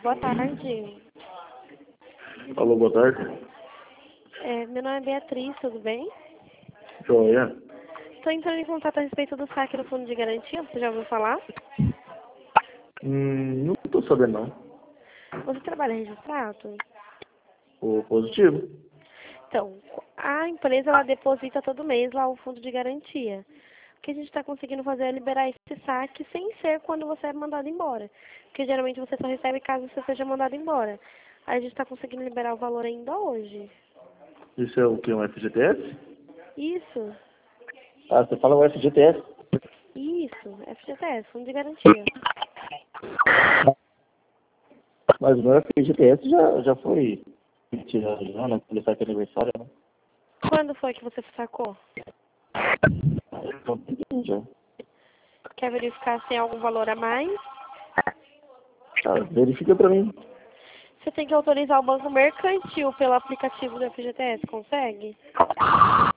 boa tarde. Alô, boa tarde. Meu nome é Beatriz, tudo bem? Joia. Estou entrando em contato a respeito do saque do fundo de garantia, você já ouviu falar? Não tô sabendo não. Você trabalha registrado? O positivo. Então, a empresa ela deposita todo mês lá o fundo de garantia. O que a gente está conseguindo fazer é liberar esse saque sem ser quando você é mandado embora. Porque geralmente você só recebe caso você seja mandado embora. Aí a gente está conseguindo liberar o valor ainda hoje. Isso é o que? Um FGTS? Isso, Ah, você fala o FGTS. isso, FGTS, fundo de garantia. Mas o meu FGTS já foi retirado já, né? Ele sai aniversário, né? Quando foi que você sacou? Já. Quer verificar se tem algum valor a mais? Ah, verifica pra mim. Você tem que autorizar o banco mercantil pelo aplicativo do FGTS, consegue?